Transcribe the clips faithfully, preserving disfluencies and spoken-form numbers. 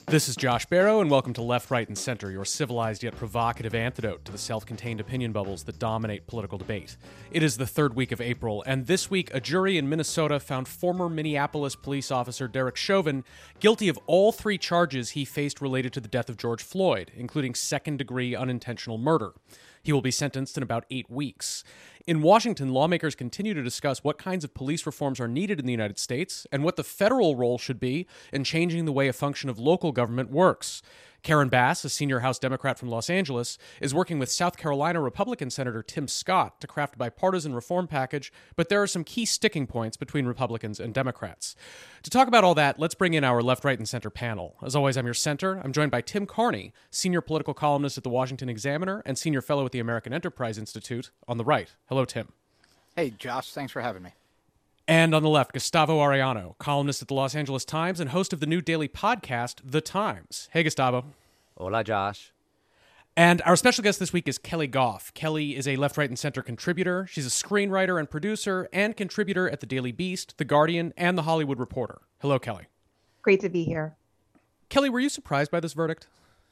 This is Josh Barrow, and welcome to Left, Right, and Center, your civilized yet provocative antidote to the self-contained opinion bubbles that dominate political debate. It is the third week of April, and this week a jury in Minnesota found former Minneapolis police officer Derek Chauvin guilty of all three charges he faced related to the death of George Floyd, including second-degree unintentional murder. He will be sentenced in about eight weeks. In Washington, lawmakers continue to discuss what kinds of police reforms are needed in the United States and what the federal role should be in changing the way a function of local government works. Karen Bass, a senior House Democrat from Los Angeles, is working with South Carolina Republican Senator Tim Scott to craft a bipartisan reform package, but there are some key sticking points between Republicans and Democrats. To talk about all that, let's bring in our Left, Right, and Center panel. As always, I'm your center. I'm joined by Tim Carney, senior political columnist at the Washington Examiner and senior fellow at the American Enterprise Institute, on the right. Hello, Tim. Hey, Josh. Thanks for having me. And on the left, Gustavo Arellano, columnist at the Los Angeles Times and host of the new daily podcast, The Times. Hey, Gustavo. Hola, Josh. And our special guest this week is Kelly Goff. Kelly is a Left, Right, and Center contributor. She's a screenwriter and producer and contributor at The Daily Beast, The Guardian, and The Hollywood Reporter. Hello, Kelly. Great to be here. Kelly, were you surprised by this verdict?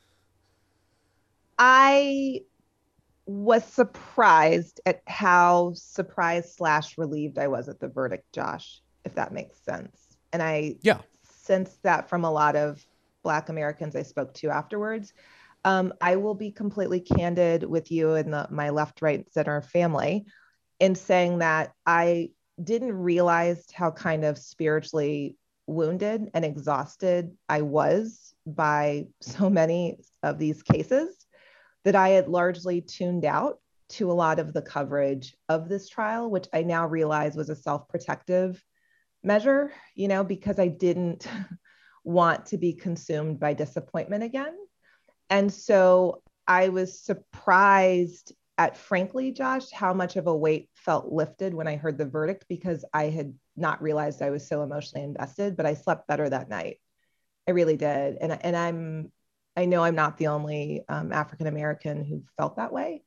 I was surprised at how surprised slash relieved I was at the verdict, Josh, if that makes sense. And I yeah. sensed that from a lot of Black Americans I spoke to afterwards. Um, I will be completely candid with you and the, my left, right, center family in saying that I didn't realize how kind of spiritually wounded and exhausted I was by so many of these cases that I had largely tuned out to a lot of the coverage of this trial, which I now realize was a self-protective measure, you know, because I didn't want to be consumed by disappointment again. And so I was surprised at, frankly, Josh, how much of a weight felt lifted when I heard the verdict, because I had not realized I was so emotionally invested, but I slept better that night. I really did. And, and I'm, I know I'm not the only um, African-American who felt that way.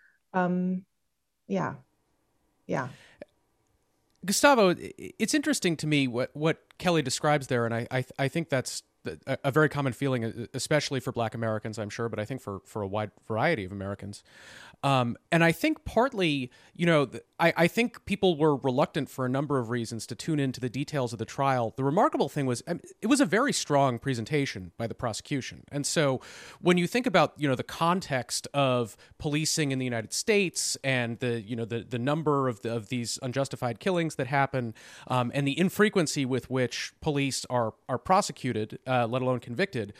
Um, yeah. Yeah. Gustavo, it's interesting to me what, what Kelly describes there, and I, I I think that's a, a very common feeling, especially for Black Americans, I'm sure, but I think for, for a wide variety of Americans. Um, and I think partly, you know, I, I think people were reluctant for a number of reasons to tune into the details of the trial. The remarkable thing was it was a very strong presentation by the prosecution. And so when you think about, you know, the context of policing in the United States and the, you know, the, the number of, the, of these unjustified killings that happen um, and the infrequency with which police are, are prosecuted, uh, let alone convicted,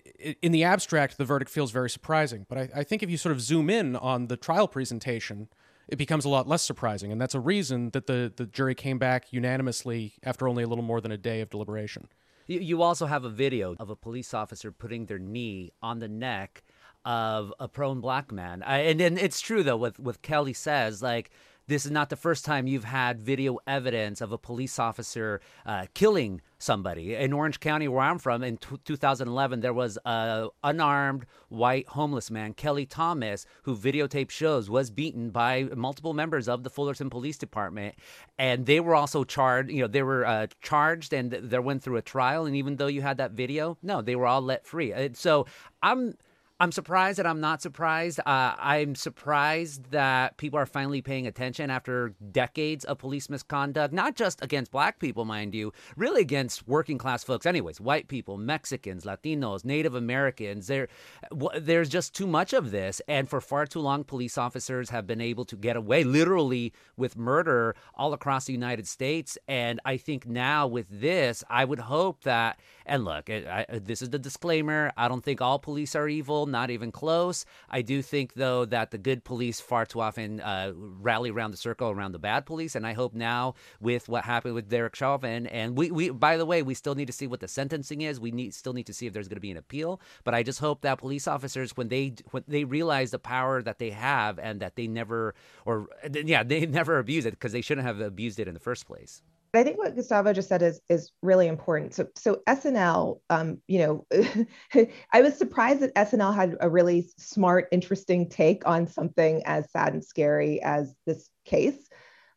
in the abstract, the verdict feels very surprising. But I, I think if you sort of zoom in on the trial presentation, it becomes a lot less surprising. And that's a reason that the, the jury came back unanimously after only a little more than a day of deliberation. You, you also have a video of a police officer putting their knee on the neck of a prone Black man. I, and, and it's true, though, with what Kelly says, like, this is not the first time you've had video evidence of a police officer uh, killing somebody. In Orange County, where I'm from, in t- two thousand eleven, there was an unarmed white homeless man, Kelly Thomas, who videotape shows was beaten by multiple members of the Fullerton Police Department. And they were also charged, you know, they were uh, charged and they went through a trial. And even though you had that video, no, they were all let free. And so I'm... I'm surprised that I'm not surprised. Uh, I'm surprised that people are finally paying attention after decades of police misconduct, not just against Black people, mind you, really against working class folks anyways, white people, Mexicans, Latinos, Native Americans. There, w- there's just too much of this. And for far too long, police officers have been able to get away literally with murder all across the United States. And I think now with this, I would hope that, and look, it, I, this is the disclaimer, I don't think all police are evil. Not even close. I do think, though, that the good police far too often uh, rally around the circle around the bad police. And I hope now with what happened with Derek Chauvin, and we, we by the way, we still need to see what the sentencing is. We need still need to see if there's going to be an appeal. But I just hope that police officers, when they when they realize the power that they have and that they never, or yeah, they never abuse it because they shouldn't have abused it in the first place. I think what Gustavo just said is is really important. So, so S N L, um, you know, I was surprised that S N L had a really smart, interesting take on something as sad and scary as this case.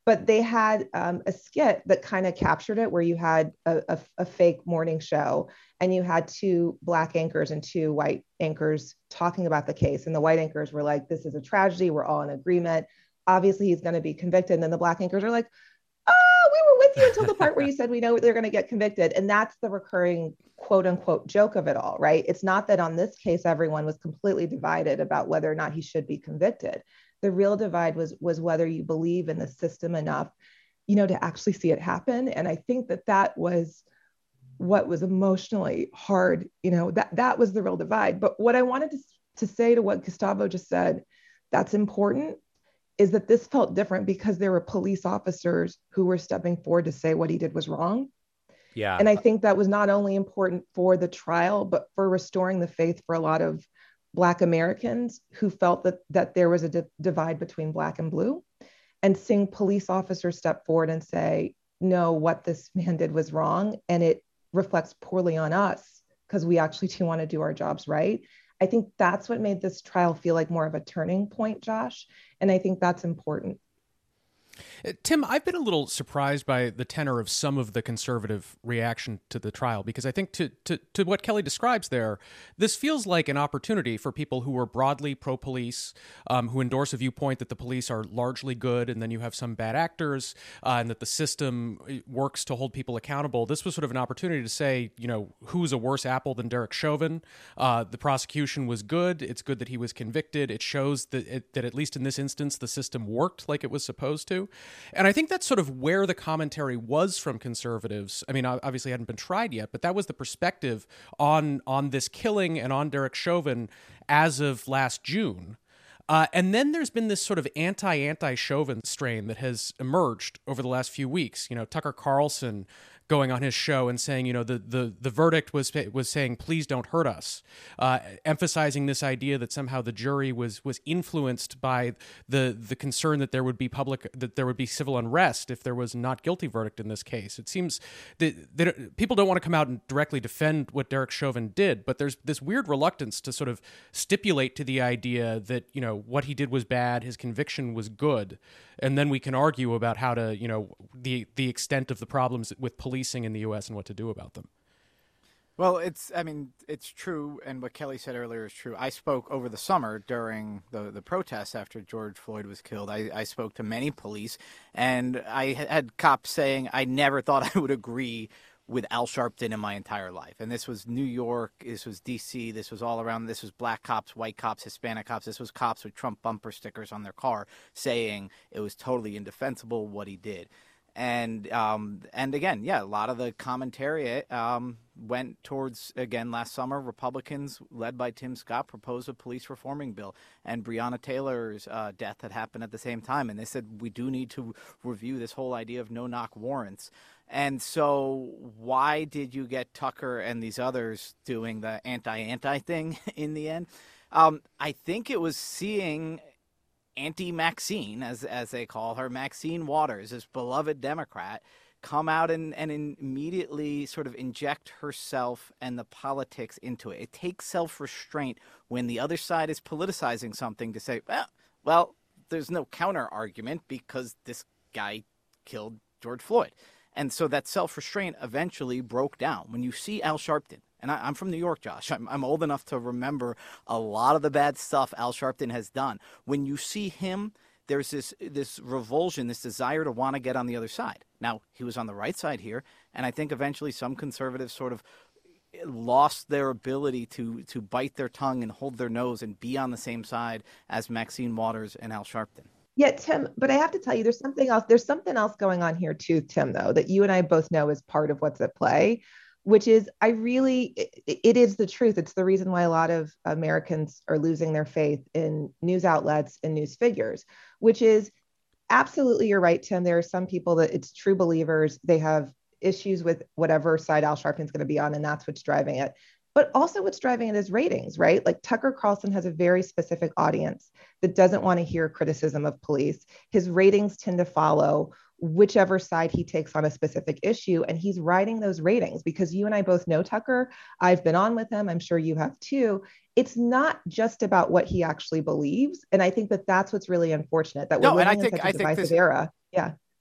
But they had um, a skit that kind of captured it, where you had a, a, a fake morning show and you had two black anchors and two white anchors talking about the case. And the white anchors were like, this is a tragedy. We're all in agreement. Obviously, he's going to be convicted. And then the black anchors are like, oh, we were with you until the part where you said we know they're going to get convicted. And that's the recurring quote unquote joke of it all, right? It's not that on this case, everyone was completely divided about whether or not he should be convicted. The real divide was, was whether you believe in the system enough, you know, to actually see it happen. And I think that that was what was emotionally hard, you know, that, that was the real divide. But what I wanted to, to say to what Gustavo just said, that's important, is that this felt different because there were police officers who were stepping forward to say what he did was wrong. Yeah. And I think that was not only important for the trial, but for restoring the faith for a lot of Black Americans who felt that, that there was a di- divide between Black and Blue. And seeing police officers step forward and say, no, what this man did was wrong, and it reflects poorly on us because we actually do want to do our jobs right. I think that's what made this trial feel like more of a turning point, Josh. And I think that's important. Tim, I've been a little surprised by the tenor of some of the conservative reaction to the trial, because I think to, to, to what Kelly describes there, this feels like an opportunity for people who are broadly pro-police, um, who endorse a viewpoint that the police are largely good and then you have some bad actors, uh, and that the system works to hold people accountable. This was sort of an opportunity to say, you know, who's a worse apple than Derek Chauvin? Uh, the prosecution was good. It's good that he was convicted. It shows that, it, that at least in this instance, the system worked like it was supposed to. And I think that's sort of where the commentary was from conservatives. I mean, obviously it hadn't been tried yet, but that was the perspective on on this killing and on Derek Chauvin as of last June. Uh, and then there's been this sort of anti-anti-Chauvin strain that has emerged over the last few weeks. You know, Tucker Carlson going on his show and saying, you know, the the the verdict was was saying, please don't hurt us, uh, emphasizing this idea that somehow the jury was was influenced by the the concern that there would be public that there would be civil unrest if there was a not guilty verdict in this case. It seems that, that people don't want to come out and directly defend what Derek Chauvin did, but there's this weird reluctance to sort of stipulate to the idea that, you know, what he did was bad, his conviction was good, and then we can argue about how to, you know, the the extent of the problems with policing in the U S and what to do about them. Well, it's, I mean, it's true. And what Kelly said earlier is true. I spoke over the summer during the, the protests after George Floyd was killed. I, I spoke to many police, and I had cops saying, I never thought I would agree with Al Sharpton in my entire life. And this was New York, this was D C, this was all around, this was black cops, white cops, Hispanic cops, this was cops with Trump bumper stickers on their car saying it was totally indefensible what he did. And um, and again, yeah, a lot of the commentary um, went towards, again, last summer, Republicans led by Tim Scott proposed a police reforming bill, and Breonna Taylor's uh, death had happened at the same time. And they said, we do need to review this whole idea of no-knock warrants. And so why did you get Tucker and these others doing the anti-anti thing in the end? Um, I think it was seeing Auntie Maxine, as as they call her, Maxine Waters, this beloved Democrat, come out and, and immediately sort of inject herself and the politics into it. It takes self-restraint when the other side is politicizing something to say, well, well, there's no counter argument because this guy killed George Floyd. And so that self-restraint eventually broke down. When you see Al Sharpton, and I, I'm from New York, Josh. I'm, I'm old enough to remember a lot of the bad stuff Al Sharpton has done. When you see him, there's this this revulsion, this desire to want to get on the other side. Now, he was on the right side here, and I think eventually some conservatives sort of lost their ability to to bite their tongue and hold their nose and be on the same side as Maxine Waters and Al Sharpton. Yeah, Tim, but I have to tell you, there's something else. There's something else going on here too, Tim, though, that you and I both know is part of what's at play, which is I really, it, it is the truth. It's the reason why a lot of Americans are losing their faith in news outlets and news figures, which is absolutely, you're right, Tim. There are some people that it's true believers. They have issues with whatever side Al Sharpton's going to be on, and that's what's driving it. But also what's driving it is ratings, right? Like Tucker Carlson has a very specific audience that doesn't want to hear criticism of police. His ratings tend to follow whichever side he takes on a specific issue. And he's riding those ratings because you and I both know Tucker. I've been on with him. I'm sure you have too. It's not just about what he actually believes. And I think that that's what's really unfortunate, that we're no, living and I think, in such a I think divisive this, era. Yeah.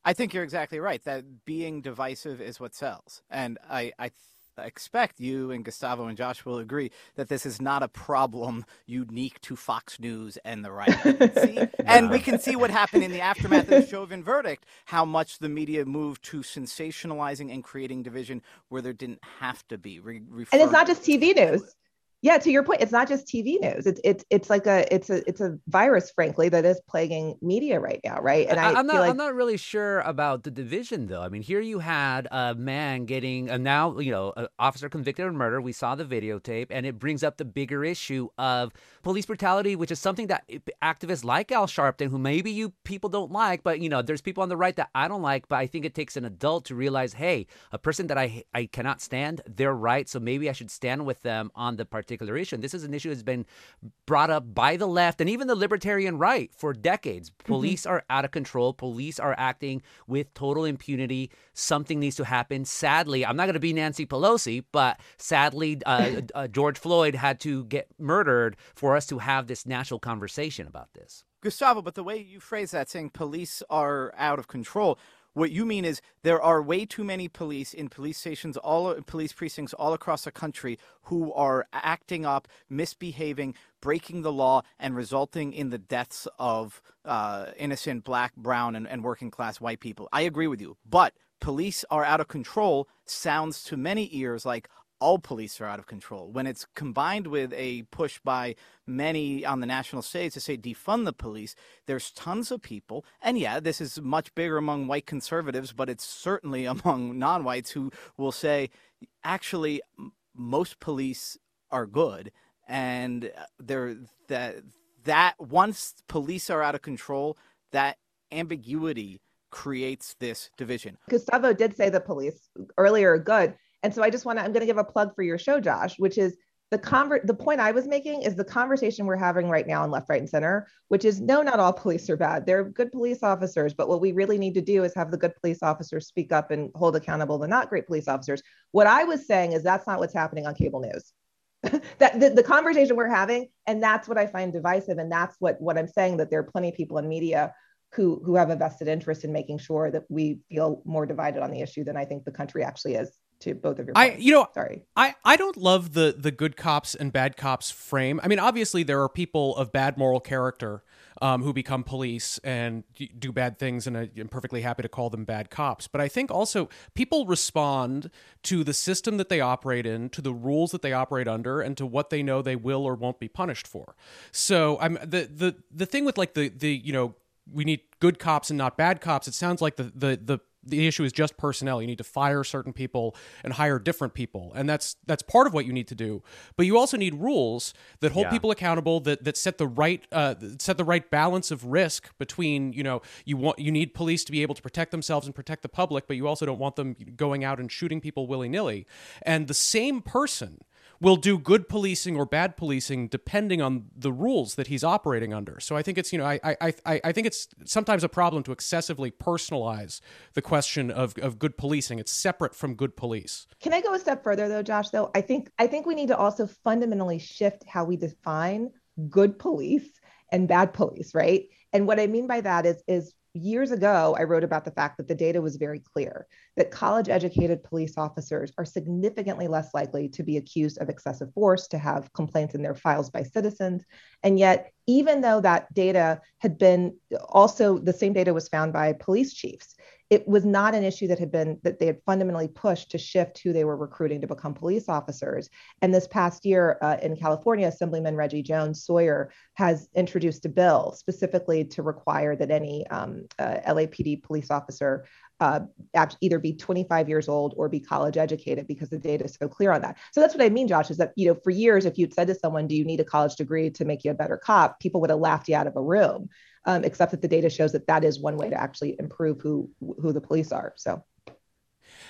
I think you're exactly right, that being divisive is what sells. And I, I th- expect you and Gustavo and Josh will agree that this is not a problem unique to Fox News and the right. We can see, and we can see what happened in the aftermath of the Chauvin verdict, how much the media moved to sensationalizing and creating division where there didn't have to be. Re- and it's not just T V news. Yeah, to your point, it's not just T V news. It's it's it's like a it's a it's a virus, frankly, that is plaguing media right now, right? And I, I'm not like... I'm not really sure about the division, though. I mean, here you had a man getting a now you know an officer convicted of murder. We saw the videotape, and it brings up the bigger issue of police brutality, which is something that activists like Al Sharpton, who maybe you people don't like, but you know, there's people on the right that I don't like. But I think it takes an adult to realize, hey, a person that I I cannot stand, they're right, so maybe I should stand with them on the particular issue. And this is an issue that's been brought up by the left and even the libertarian right for decades. Police mm-hmm. are out of control. Police are acting with total impunity. Something needs to happen. Sadly, I'm not going to be Nancy Pelosi, but sadly, uh, uh, George Floyd had to get murdered for us to have this national conversation about this. Gustavo, but the way you phrase that, saying police are out of control, what you mean is there are way too many police in police stations, all police precincts all across the country who are acting up, misbehaving, breaking the law, and resulting in the deaths of uh, innocent black, brown, and, and working class white people. I agree with you. But police are out of control sounds to many ears like all police are out of control. When it's combined with a push by many on the national stage to say defund the police, there's tons of people. And yeah, this is much bigger among white conservatives, but it's certainly among non-whites who will say, actually, most police are good. And they're, that, that once police are out of control, that ambiguity creates this division. Gustavo did say the police earlier are good. And so I just want to, I'm going to give a plug for your show, Josh, which is the conver- the point I was making is the conversation we're having right now in Left, Right, and Center, which is no, not all police are bad. They're good police officers. But what we really need to do is have the good police officers speak up and hold accountable the not great police officers. What I was saying is that's not what's happening on cable news. that the, the conversation we're having, and that's what I find divisive. And that's what, what I'm saying, that there are plenty of people in media who who have a vested interest in making sure that we feel more divided on the issue than I think the country actually is. To both of your points. I, you know, sorry, I, I don't love the the good cops and bad cops frame. I mean, obviously there are people of bad moral character um, who become police and do bad things, and I'm perfectly happy to call them bad cops. But I think also people respond to the system that they operate in, to the rules that they operate under, and to what they know they will or won't be punished for. So I'm the the the thing with like the the you know, we need good cops and not bad cops. It sounds like the the the The issue is just personnel. You need to fire certain people and hire different people. And that's that's part of what you need to do. But you also need rules that hold yeah. people accountable, that that set the right uh, set the right balance of risk between, you know, you want you need police to be able to protect themselves and protect the public, but you also don't want them going out and shooting people willy-nilly. And the same person will do good policing or bad policing depending on the rules that he's operating under. So I think it's, you know, I I I, I think it's sometimes a problem to excessively personalize the question of, of good policing. It's separate from good police. Can I go a step further though, Josh, though? I think I think we need to also fundamentally shift how we define good police and bad police, right? And what I mean by that is is years ago, I wrote about the fact that the data was very clear that college-educated police officers are significantly less likely to be accused of excessive force, to have complaints in their files by citizens. And yet, even though that data had been also, the same data was found by police chiefs, it was not an issue that had been, that they had fundamentally pushed to shift who they were recruiting to become police officers. And this past year uh, in California, Assemblyman Reggie Jones Sawyer has introduced a bill specifically to require that any um, uh, L A P D police officer uh, either be twenty-five years old or be college educated, because the data is so clear on that. So that's what I mean, Josh, is that, you know, for years, if you'd said to someone, do you need a college degree to make you a better cop? People would have laughed you out of a room. Um, except that the data shows that that is one way to actually improve who who the police are. So,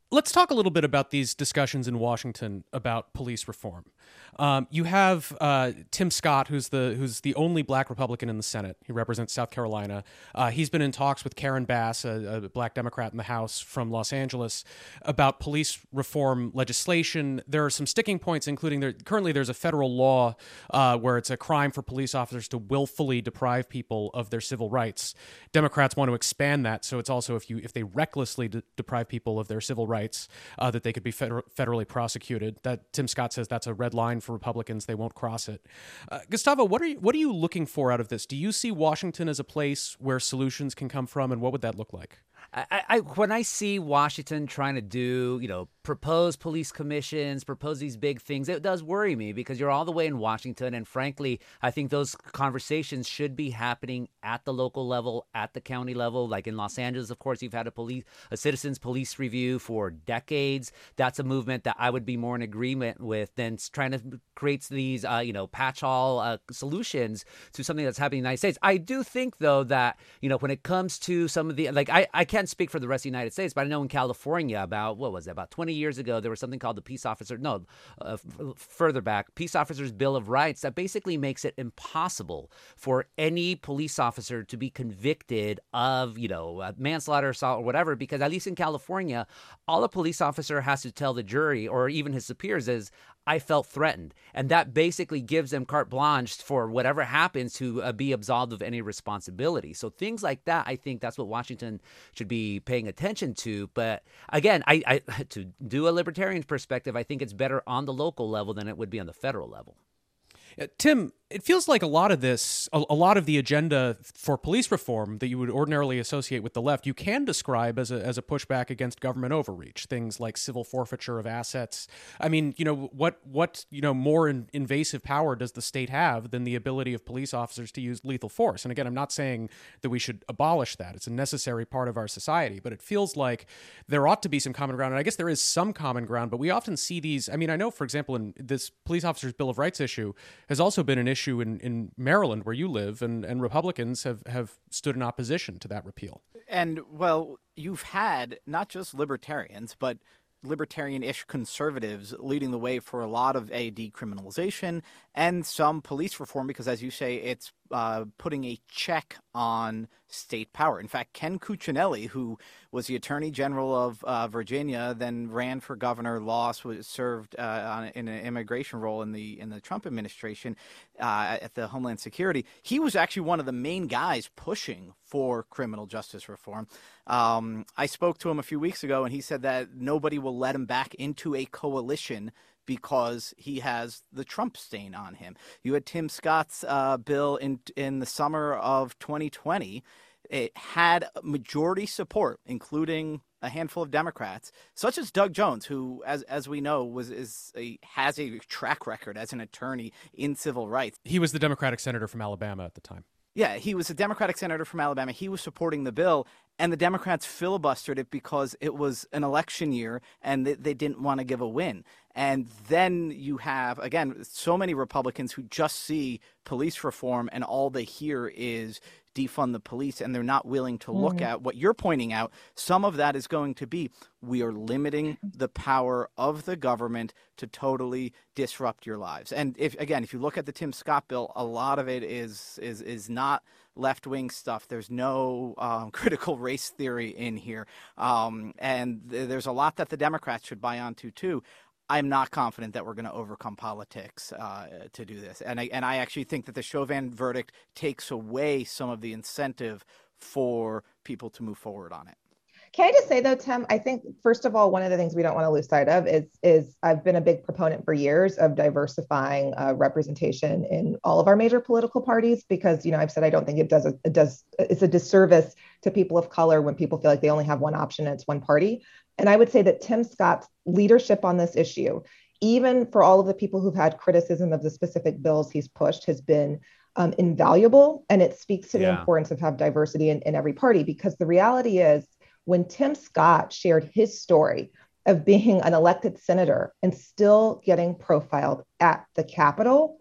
Let's talk a little bit about these discussions in Washington about police reform. Um, you have uh, Tim Scott, who's the who's the only black Republican in the Senate. He represents South Carolina. Uh, he's been in talks with Karen Bass, a, a black Democrat in the House from Los Angeles, about police reform legislation. There are some sticking points, including there currently there's a federal law uh, where it's a crime for police officers to willfully deprive people of their civil rights. Democrats want to expand that, so it's also if you if they recklessly de- deprive people of their civil rights, uh, that they could be feder- federally prosecuted. That Tim Scott says that's a red line for Republicans; they won't cross it. Uh, Gustavo, what are you what are you looking for out of this? Do you see Washington as a place where solutions can come from, and what would that look like? I, I when I see Washington trying to do, you know, propose police commissions, propose these big things, it does worry me because you're all the way in Washington. And frankly, I think those conversations should be happening at the local level, at the county level. Like in Los Angeles, of course, you've had a police, a citizens police review for decades. That's a movement that I would be more in agreement with than trying to create these, uh, you know, patch-all uh, solutions to something that's happening in the United States. I do think, though, that, you know, when it comes to some of the, like, I, I can't speak for the rest of the United States, but I know in California about, what was it, about twenty years ago, there was something called the Peace Officer, no, uh, f- further back, Peace Officers Bill of Rights that basically makes it impossible for any police officer to be convicted of, you know, uh, manslaughter, assault, or whatever, because at least in California, all a police officer has to tell the jury or even his superiors is, I felt threatened. And that basically gives them carte blanche for whatever happens to uh, be absolved of any responsibility. So things like that, I think that's what Washington should be paying attention to. But again, I, I to do a libertarian perspective, I think it's better on the local level than it would be on the federal level. Uh, Tim, it feels like a lot of this, a, a lot of the agenda for police reform that you would ordinarily associate with the left, you can describe as a as a pushback against government overreach. Things like civil forfeiture of assets. I mean, you know, what what you know more in, invasive power does the state have than the ability of police officers to use lethal force? And again, I'm not saying that we should abolish that. It's a necessary part of our society, but it feels like there ought to be some common ground. And I guess there is some common ground, but we often see these. I mean, I know, for example, in this police officers' Bill of Rights issue has also been an issue in, in Maryland, where you live, and, and Republicans have, have stood in opposition to that repeal. And, well, you've had not just libertarians, but libertarian-ish conservatives leading the way for a lot of a decriminalization and some police reform, because, as you say, it's uh, putting a check on state power. In fact, Ken Cuccinelli, who was the Attorney General of uh, Virginia, then ran for governor, lost, was served uh, on, in an immigration role in the in the Trump administration uh, at the Homeland Security. He was actually one of the main guys pushing for criminal justice reform. Um, I spoke to him a few weeks ago, and he said that nobody will let him back into a coalition because he has the Trump stain on him. You had Tim Scott's uh, bill in in the summer of twenty twenty. It had majority support, including a handful of Democrats, such as Doug Jones, who, as as we know, was is a, has a track record as an attorney in civil rights. He was the Democratic senator from Alabama at the time. Yeah, he was a Democratic senator from Alabama. He was supporting the bill, and the Democrats filibustered it because it was an election year and they, they didn't want to give a win. And then you have, again, so many Republicans who just see police reform and all they hear is defund the police, and they're not willing to look mm. at what you're pointing out. Some of that is going to be, we are limiting the power of the government to totally disrupt your lives. And if, again, if you look at the Tim Scott bill, a lot of it is is is not left-wing stuff. There's no um, critical race theory in here. Um, and th- there's a lot that the Democrats should buy onto, too. I'm not confident that we're going to overcome politics uh, to do this. And I, and I actually think that the Chauvin verdict takes away some of the incentive for people to move forward on it. Can I just say, though, Tim, I think, first of all, one of the things we don't want to lose sight of is, is I've been a big proponent for years of diversifying uh, representation in all of our major political parties, because, you know, I've said I don't think it does, a, it does, it's a disservice to people of color when people feel like they only have one option and it's one party. And I would say that Tim Scott's leadership on this issue, even for all of the people who've had criticism of the specific bills he's pushed, has been um, invaluable. And it speaks to yeah. the importance of have diversity in, in every party, because the reality is, when Tim Scott shared his story of being an elected senator and still getting profiled at the Capitol,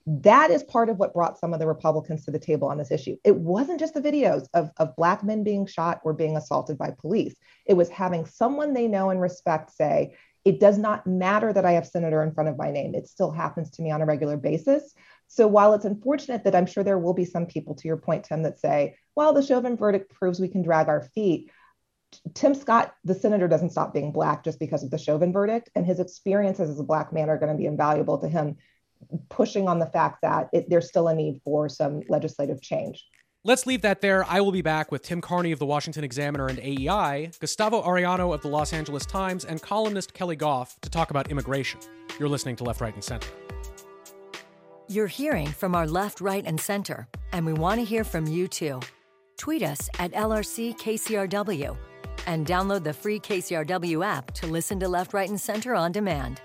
That is part of what brought some of the Republicans to the table on this issue. It wasn't just the videos of, of Black men being shot or being assaulted by police. It was having someone they know and respect say, it does not matter that I have senator in front of my name. It still happens to me on a regular basis. So while it's unfortunate that I'm sure there will be some people, to your point, Tim, that say, well, the Chauvin verdict proves we can drag our feet. Tim Scott, the senator, doesn't stop being Black just because of the Chauvin verdict, and his experiences as a Black man are going to be invaluable to him, pushing on the fact that it, there's still a need for some legislative change. Let's leave that there. I will be back with Tim Carney of the Washington Examiner and A E I, Gustavo Arellano of the Los Angeles Times, and columnist Kelly Goff to talk about immigration. You're listening to Left, Right, and Center. You're hearing from our left, right, and center, and we want to hear from you too. Tweet us at L R C K C R W and download the free K C R W app to listen to Left, Right, and Center on demand.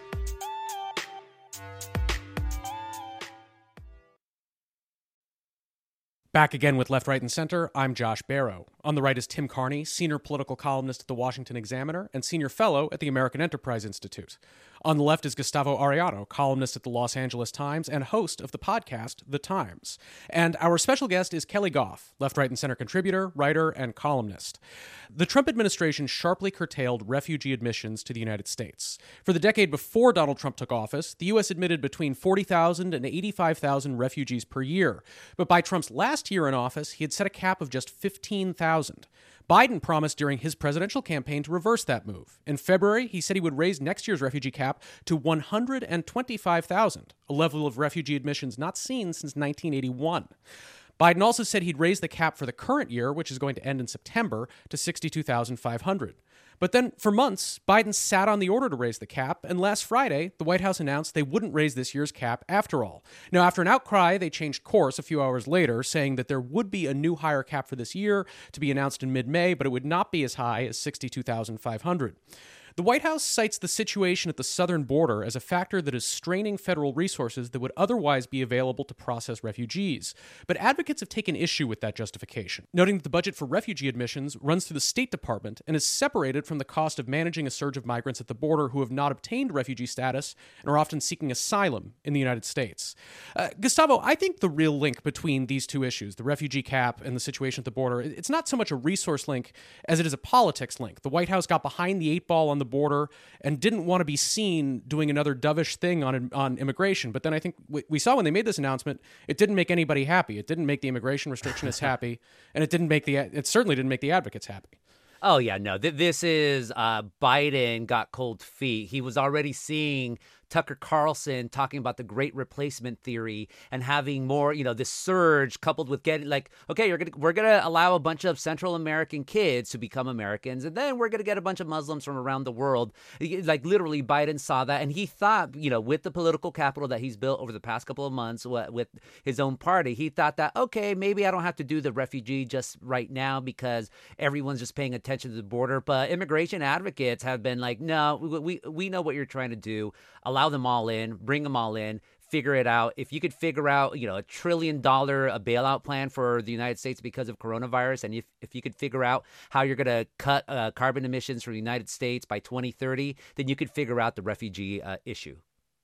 Back again with Left, Right, and Center, I'm Josh Barrow. On the right is Tim Carney, senior political columnist at the Washington Examiner and senior fellow at the American Enterprise Institute. On the left is Gustavo Arellano, columnist at the Los Angeles Times and host of the podcast The Times. And our special guest is Kelly Goff, Left, Right, and Center contributor, writer, and columnist. The Trump administration sharply curtailed refugee admissions to the United States. For the decade before Donald Trump took office, the U S admitted between forty thousand and eighty-five thousand refugees per year. But by Trump's last year in office, he had set a cap of just fifteen thousand. Biden promised during his presidential campaign to reverse that move. In February, he said he would raise next year's refugee cap to one hundred twenty-five thousand, a level of refugee admissions not seen since nineteen eighty-one. Biden also said he'd raise the cap for the current year, which is going to end in September, to sixty-two thousand five hundred. But then, for months, Biden sat on the order to raise the cap, and last Friday, the White House announced they wouldn't raise this year's cap after all. Now, after an outcry, they changed course a few hours later, saying that there would be a new higher cap for this year to be announced in mid-May, but it would not be as high as sixty-two thousand five hundred. The White House cites the situation at the southern border as a factor that is straining federal resources that would otherwise be available to process refugees. But advocates have taken issue with that justification, noting that the budget for refugee admissions runs through the State Department and is separated from the cost of managing a surge of migrants at the border who have not obtained refugee status and are often seeking asylum in the United States. Uh, Gustavo, I think the real link between these two issues, the refugee cap and the situation at the border, it's not so much a resource link as it is a politics link. The White House got behind the eight ball on the border and didn't want to be seen doing another dovish thing on on immigration. But then I think we, we saw when they made this announcement, it didn't make anybody happy. It didn't make the immigration restrictionists happy, and it didn't make the it certainly didn't make the advocates happy. Oh, yeah, no, th- this is uh, Biden got cold feet. He was already seeing Tucker Carlson talking about the great replacement theory and having more, you know, this surge coupled with getting like, okay, you're gonna, we're going to allow a bunch of Central American kids to become Americans. And then we're going to get a bunch of Muslims from around the world. Like literally Biden saw that. And he thought, you know, with the political capital that he's built over the past couple of months with his own party, he thought that, okay, maybe I don't have to do the refugee just right now because everyone's just paying attention to the border. But immigration advocates have been like, no, we, we know what you're trying to do. Allow them all in, bring them all in, figure it out. If you could figure out, you know, a trillion dollar a bailout plan for the United States because of coronavirus, and if, if you could figure out how you're going to cut uh, carbon emissions from the United States by twenty thirty, then you could figure out the refugee uh, issue.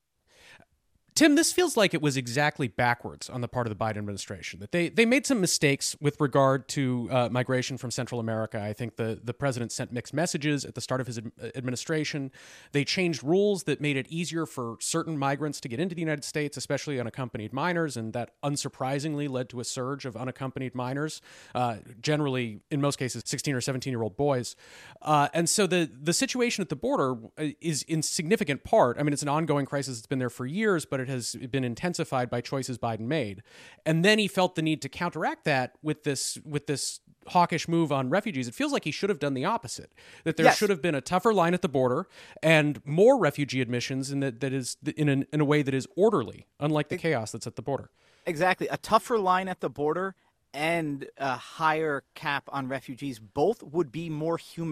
Tim, this feels like it was exactly backwards on the part of the Biden administration, that they they made some mistakes with regard to uh, migration from Central America. I think the, the president sent mixed messages at the start of his ad- administration. They changed rules that made it easier for certain migrants to get into the United States, especially unaccompanied minors, and that unsurprisingly led to a surge of unaccompanied minors, uh, generally, in most cases, sixteen or seventeen-year-old boys. Uh, and so the, the situation at the border is in significant part, I mean, it's an ongoing crisis that's been there for years, but it has been intensified by choices Biden made. And then he felt the need to counteract that with this with this hawkish move on refugees. It feels like he should have done the opposite, that there yes. should have been a tougher line at the border and more refugee admissions in that that is in, an, in a way that is orderly, unlike the chaos that's at the border. Exactly. A tougher line at the border and a higher cap on refugees both would be more humane.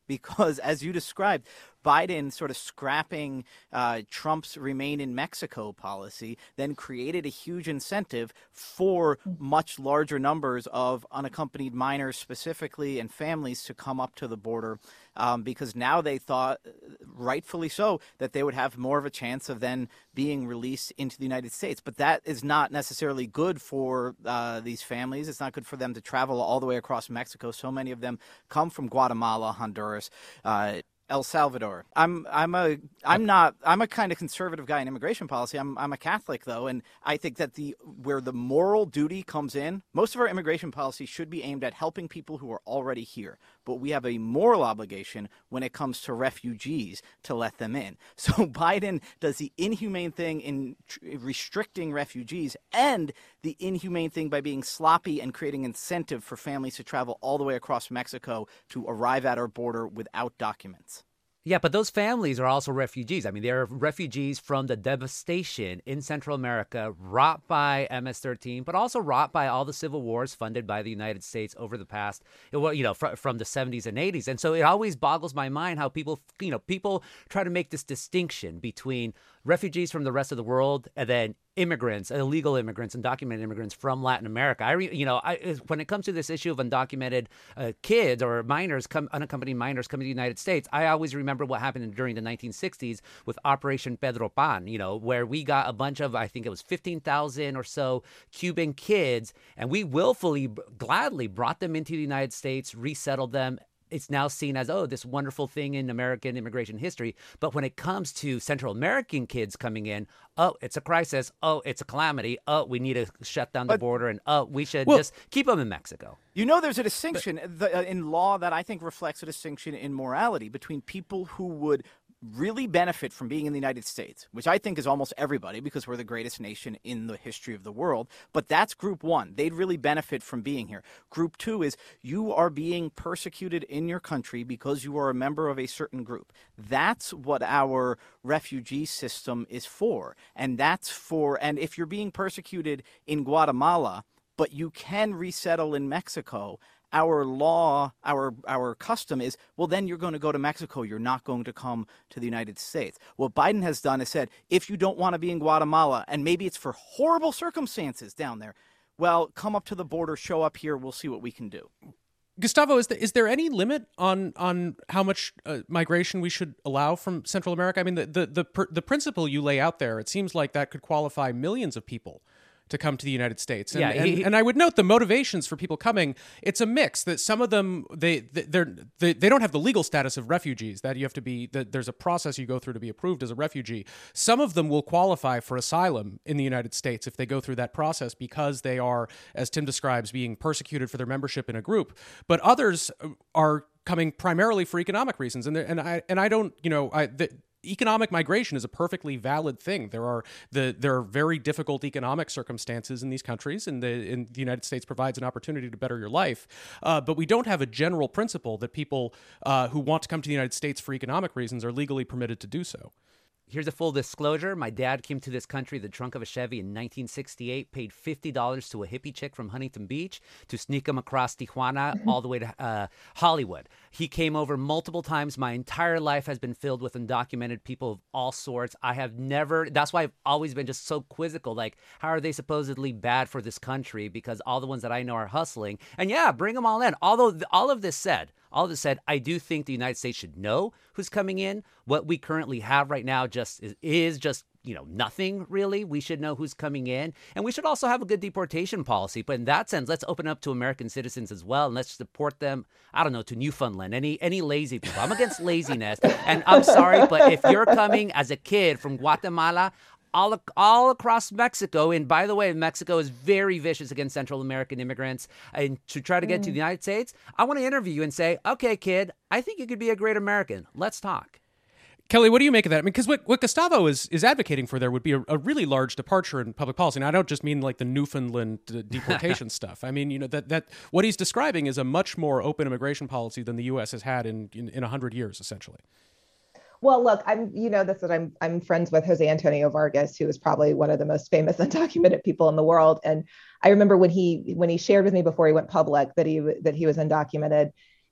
because, as you described, Biden sort of scrapping uh, Trump's Remain in Mexico policy then created a huge incentive for much larger numbers of unaccompanied minors specifically and families to come up to the border um, because now they thought, rightfully so, that they would have more of a chance of then being released into the United States. But that is not necessarily good for uh, these families. It's not good for them to travel all the way across Mexico. So many of them come from Guatemala, Honduras, uh, El Salvador. I'm I'm a I'm not I'm a kind of conservative guy in immigration policy. I'm I'm a Catholic though, and I think that the where the moral duty comes in, most of our immigration policy should be aimed at helping people who are already here. But we have a moral obligation when it comes to refugees to let them in. So Biden does the inhumane thing in tr- restricting refugees and the inhumane thing by being sloppy and creating incentive for families to travel all the way across Mexico to arrive at our border without documents. Yeah, but those families are also refugees. I mean, they're refugees from the devastation in Central America wrought by M S thirteen, but also wrought by all the civil wars funded by the United States over the past, well, you know, fr- from the seventies and eighties. And so it always boggles my mind how people, you know, people try to make this distinction between refugees from the rest of the world and then immigrants, illegal immigrants, undocumented immigrants from Latin America. I, re, you know, I, when it comes to this issue of undocumented uh, kids or minors, come, unaccompanied minors coming to the United States, I always remember what happened during the nineteen sixties with Operation Pedro Pan, you know, where we got a bunch of, I think it was fifteen thousand or so Cuban kids, and we willfully, gladly brought them into the United States, resettled them. It's now seen as, oh, this wonderful thing in American immigration history. But when it comes to Central American kids coming in, oh, it's a crisis. Oh, it's a calamity. Oh, we need to shut down the but, border. And oh, we should well, just keep them in Mexico. You know, there's a distinction the, uh, in law that I think reflects a distinction in morality between people who would really benefit from being in the United States, which I think is almost everybody because we're the greatest nation in the history of the world. But that's group one. They'd really benefit from being here. Group two is you are being persecuted in your country because you are a member of a certain group. That's what our refugee system is for. And that's for, and if you're being persecuted in Guatemala, but you can resettle in Mexico, our law, our our custom is, well, then you're going to go to Mexico. You're not going to come to the United States. What Biden has done is said, if you don't want to be in Guatemala, and maybe it's for horrible circumstances down there, well, come up to the border, show up here. We'll see what we can do. Gustavo, is there, is there any limit on on how much uh, migration we should allow from Central America? I mean, the the the, per, the principle you lay out there, it seems like that could qualify millions of people to come to the United States. And, yeah, he, and, and I would note the motivations for people coming, it's a mix that some of them, they they're, they they don't have the legal status of refugees, that you have to be, that there's a process you go through to be approved as a refugee. Some of them will qualify for asylum in the United States if they go through that process because they are, as Tim describes, being persecuted for their membership in a group. But others are coming primarily for economic reasons. And and I and I don't, you know, I the, economic migration is a perfectly valid thing. There are the there are very difficult economic circumstances in these countries, and the in the United States provides an opportunity to better your life. Uh, but we don't have a general principle that people uh, who want to come to the United States for economic reasons are legally permitted to do so. Here's a full disclosure. My dad came to this country, the trunk of a Chevy, in nineteen sixty-eight, paid fifty dollars to a hippie chick from Huntington Beach to sneak him across Tijuana all the way to uh, Hollywood. He came over multiple times. My entire life has been filled with undocumented people of all sorts. I have never, that's why I've always been just so quizzical. Like, how are they supposedly bad for this country? Because all the ones that I know are hustling. And yeah, bring them all in. Although all of this said, All of this said, I do think the United States should know who's coming in. What we currently have right now just is, is just, you know, nothing really. We should know who's coming in. And we should also have a good deportation policy. But in that sense, let's open up to American citizens as well. And let's deport them, I don't know, to Newfoundland, any any lazy people. I'm against laziness. And I'm sorry, but if you're coming as a kid from Guatemala, All, all across Mexico. And by the way, Mexico is very vicious against Central American immigrants. And to try to get mm. to the United States, I want to interview you and say, okay, kid, I think you could be a great American. Let's talk. Kelly, what do you make of that? I mean, because what, what Gustavo is, is advocating for there would be a, a really large departure in public policy. And I don't just mean like the Newfoundland uh, deportation stuff. I mean, you know, that, that what he's describing is a much more open immigration policy than the U S has had in in, in one hundred years, essentially. Well, look, I'm, you know, this that I'm, I'm friends with Jose Antonio Vargas, who is probably one of the most famous undocumented people in the world. And I remember when he, when he shared with me before he went public that he, that he was undocumented,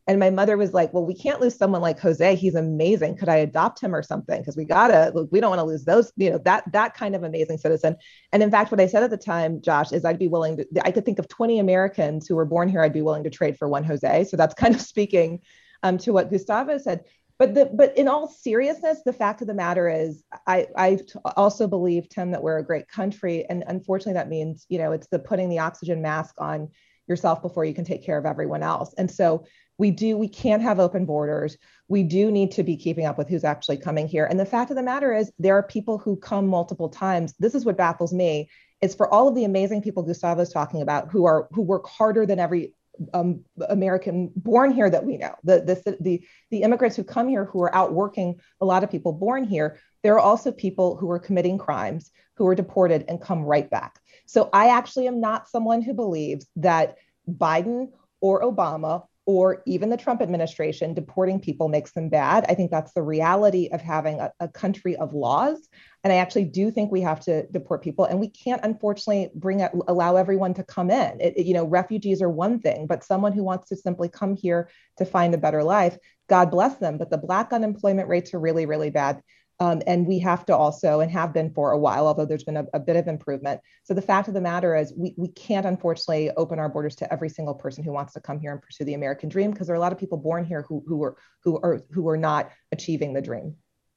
And my mother was like, well, we can't lose someone like Jose. He's amazing. Could I adopt him or something? Because we gotta, look, we don't want to lose those, you know, that that kind of amazing citizen. And in fact, what I said at the time, Josh, is I'd be willing to, I could think of twenty Americans who were born here, I'd be willing to trade for one Jose. So that's kind of speaking um, to what Gustavo said. But the, but in all seriousness, the fact of the matter is, I, I also believe, Tim, that we're a great country. And unfortunately, that means, you know, it's the putting the oxygen mask on yourself before you can take care of everyone else. And so we do, we can't have open borders. We do need to be keeping up with who's actually coming here. And the fact of the matter is, there are people who come multiple times. This is what baffles me, is for all of the amazing people Gustavo's talking about who are, who work harder than every Um, American born here that we know, the, the the the immigrants who come here who are outworking a lot of people born here. There are also people who are committing crimes, who are deported and come right back. So I actually am not someone who believes that Biden or Obama or even the Trump administration deporting people makes them bad. I think that's the reality of having a, a country of laws. And I actually do think we have to deport people, and we can't, unfortunately, bring it, allow everyone to come in. It, you know, refugees are one thing, but someone who wants to simply come here to find a better life, God bless them. But the Black unemployment rates are really, really bad. Um, and we have to also, and have been for a while, although there's been a, a bit of improvement. So the fact of the matter is, we, we can't, unfortunately, open our borders to every single person who wants to come here and pursue the American dream, because there are a lot of people born here who who are who are who are not achieving the dream.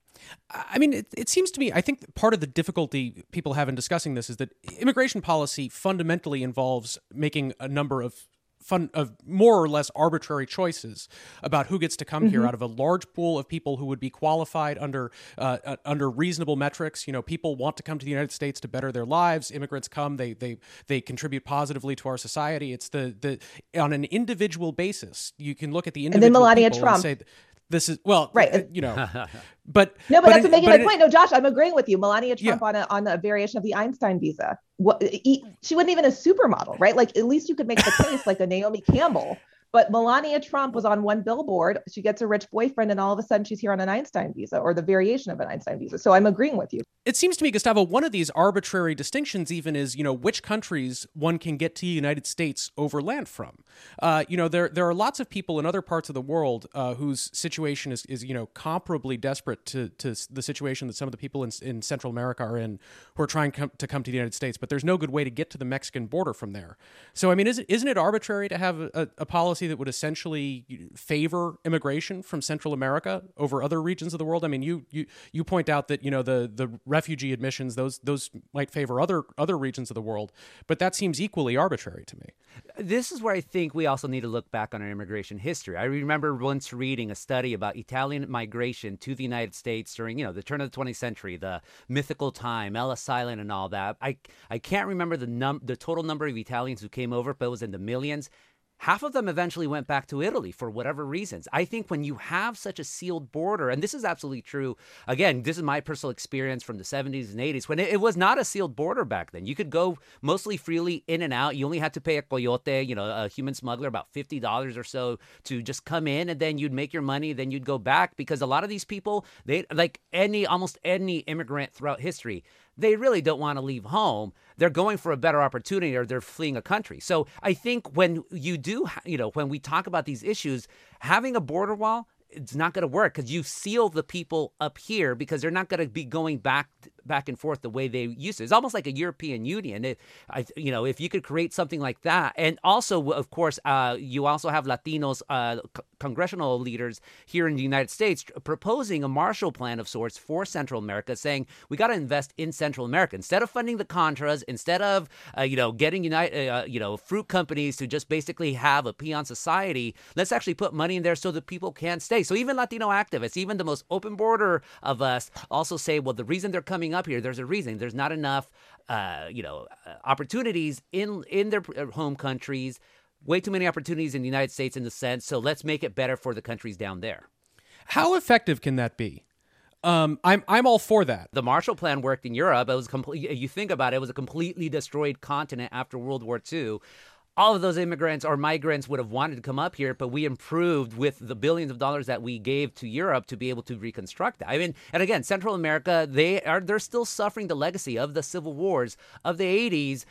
I mean, it, it seems to me, I think part of the difficulty people have in discussing this is that immigration policy fundamentally involves making a number of fun of more or less arbitrary choices about who gets to come mm-hmm. here out of a large pool of people who would be qualified under uh, uh, under reasonable metrics. You know, people want to come to the United States to better their lives. Immigrants come, they they they contribute positively to our society. It's the the on an individual basis. You can look at the individual and then Melania people Trump. and say, this is, well, right. you know, but no, but, but that's in, making my point. No, Josh, I'm agreeing with you. Melania Trump yeah. on a on a variation of the Einstein visa. What, she wasn't even a supermodel, right? Like, at least you could make the case like a Naomi Campbell. But Melania Trump was on one billboard. She gets a rich boyfriend, and all of a sudden she's here on an Einstein visa, or the variation of an Einstein visa. So I'm agreeing with you. It seems to me, Gustavo, one of these arbitrary distinctions even is, you know, which countries one can get to the United States over land from. Uh, you know, there there are lots of people in other parts of the world uh, whose situation is, is, you know, comparably desperate to, to the situation that some of the people in, in Central America are in, who are trying com- to come to the United States, but there's no good way to get to the Mexican border from there. So, I mean, is it, isn't it arbitrary to have a, a policy that would essentially favor immigration from Central America over other regions of the world? I mean, you you you point out that, you know, the the refugee admissions, those those might favor other other regions of the world, but that seems equally arbitrary to me. This is where I think we also need to look back on our immigration history. I remember once reading a study about Italian migration to the United States during, you know, the turn of the twentieth century, the mythical time, Ellis Island and all that. I I can't remember the num the total number of Italians who came over, but it was in the millions. Half of them eventually went back to Italy for whatever reasons. I think when you have such a sealed border, and this is absolutely true, again, this is my personal experience from the seventies and eighties, when it, it was not a sealed border back then. You could go mostly freely in and out. You only had to pay a coyote, you know, a human smuggler, about fifty dollars or so to just come in, and then you'd make your money, then you'd go back, because a lot of these people, they like any, almost any immigrant throughout history, they really don't want to leave home. They're going for a better opportunity, or they're fleeing a country. So I think when you do, you know, when we talk about these issues, having a border wall, it's not going to work, because you seal the people up here, because they're not going to be going back back and forth the way they used to. It's almost like a European Union. It, I, you know, if you could create something like that. And also, of course, uh, you also have Latinos, uh, c- congressional leaders here in the United States proposing a Marshall Plan of sorts for Central America, saying we got to invest in Central America. Instead of funding the Contras, instead of, uh, you know, getting United, uh, you know, fruit companies to just basically have a peon society, let's actually put money in there so that people can stay. So even Latino activists, even the most open border of us, also say, well, the reason they're coming up here, there's a reason. There's not enough, uh, you know, uh, opportunities in in their home countries. Way too many opportunities in the United States in the sense. So let's make it better for the countries down there. How effective can that be? Um, I'm I'm all for that. The Marshall Plan worked in Europe. It was complete. You think about it, it was a completely destroyed continent after World War Two. All of those immigrants or migrants would have wanted to come up here, but we improved with the billions of dollars that we gave to Europe to be able to reconstruct that. I mean, and again, Central America, they are they're still suffering the legacy of the civil wars of the eighties.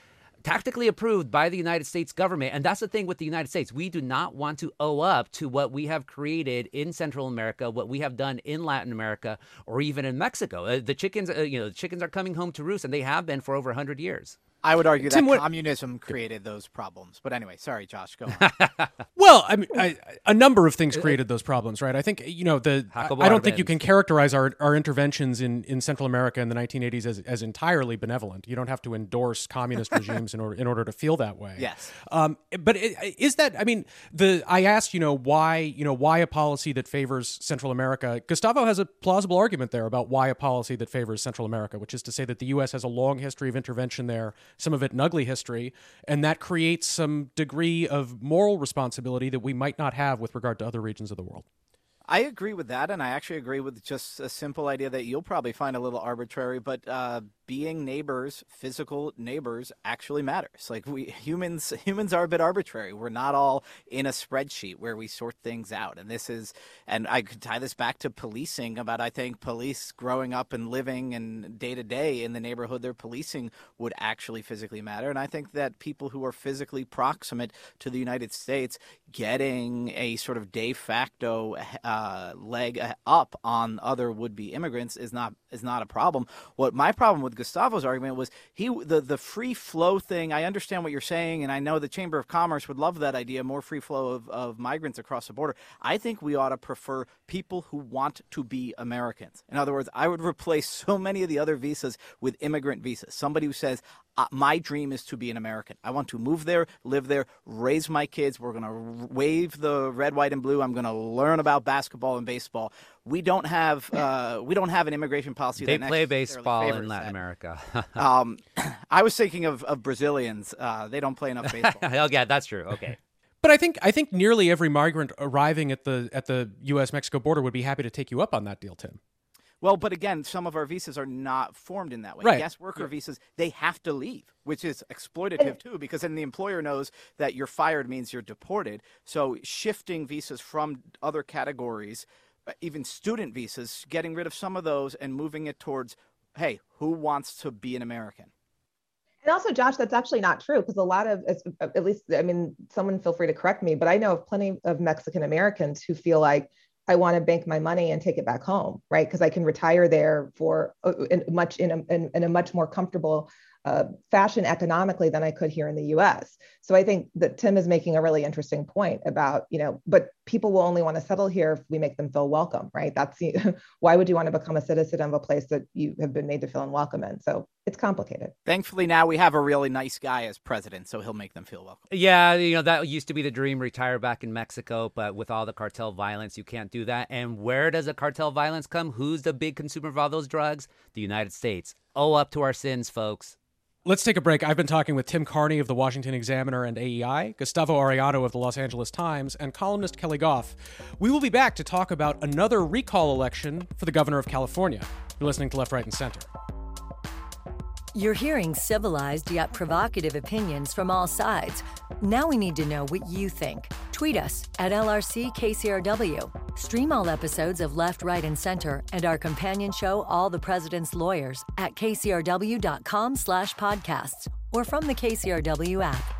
tactically approved by the United States government. And that's the thing with the United States. We do not want to owe up to what we have created in Central America, what we have done in Latin America, or even in Mexico. Uh, the chickens, uh, you know, the chickens are coming home to roost, and they have been for over one hundred years. I would argue Tim, that what- communism created those problems. But anyway, sorry, Josh, go on. Well, I mean, I, a number of things created those problems, right? I think, you know, the I, Jacobo I don't think you Arbenz. can characterize our, our interventions in, in Central America in the nineteen eighties as, as entirely benevolent. You don't have to endorse communist regimes in order in order to feel that way. Yes. Um, but it, is that, I mean, the I asked, you know, why, you know, why a policy that favors Central America? Gustavo has a plausible argument there about why a policy that favors Central America, which is to say that the U S has a long history of intervention there, some of it an ugly history, and that creates some degree of moral responsibility that we might not have with regard to other regions of the world. I agree with that, and I actually agree with just a simple idea that you'll probably find a little arbitrary, but uh, being neighbors, physical neighbors, actually matters. Like we humans, humans are a bit arbitrary. We're not all in a spreadsheet where we sort things out. And this is, and I could tie this back to policing. About I think police growing up and living and day to day in the neighborhood they're policing would actually physically matter. And I think that people who are physically proximate to the United States getting a sort of de facto uh, leg up on other would-be immigrants is not is not a problem. What my problem with Gustavo's argument was he the the free flow thing. I understand what you're saying, and I know the Chamber of Commerce would love that idea, more free flow of, of migrants across the border. I think we ought to prefer people who want to be Americans. In other words, I would replace so many of the other visas with immigrant visas. Somebody who says, Uh, my dream is to be an American. I want to move there, live there, raise my kids. We're going to wave the red, white, and blue. I'm going to learn about basketball and baseball. We don't have uh, we don't have an immigration policy. They that play necessarily baseball in favors Latin that. America. Um, I was thinking of, of Brazilians. Uh, they don't play enough baseball. Oh, yeah, that's true. Okay. But I think I think nearly every migrant arriving at the at the U S Mexico border would be happy to take you up on that deal, Tim. Well, but again, some of our visas are not formed in that way. Right. Guest worker visas, they have to leave, which is exploitative too, because then the employer knows that you're fired means you're deported. So shifting visas from other categories, even student visas, getting rid of some of those and moving it towards, hey, who wants to be an American? And also, Josh, that's actually not true, because a lot of, at least, I mean, someone feel free to correct me, but I know of plenty of Mexican Americans who feel like, I want to bank my money and take it back home, right? Because I can retire there for in much in a, in, in a much more comfortable uh, fashion economically than I could here in the U S. So I think that Tim is making a really interesting point about, you know, but people will only want to settle here if we make them feel welcome, right? That's why would you want to become a citizen of a place that you have been made to feel unwelcome in? So it's complicated. Thankfully, now we have a really nice guy as president, so he'll make them feel welcome. Yeah, you know, that used to be the dream, retire back in Mexico, but with all the cartel violence, you can't do that. And where does the cartel violence come? Who's the big consumer of all those drugs? The United States. Oh, up to our sins, folks. Let's take a break. I've been talking with Tim Carney of the Washington Examiner and A E I, Gustavo Arellano of the Los Angeles Times, and columnist Kelly Goff. We will be back to talk about another recall election for the governor of California. You're listening to Left, Right, and Center. You're hearing civilized yet provocative opinions from all sides. Now we need to know what you think. Tweet us at L R C K C R W. Stream all episodes of Left, Right, and Center and our companion show, All the President's Lawyers, at kcrw.com slash podcasts or from the K C R W app.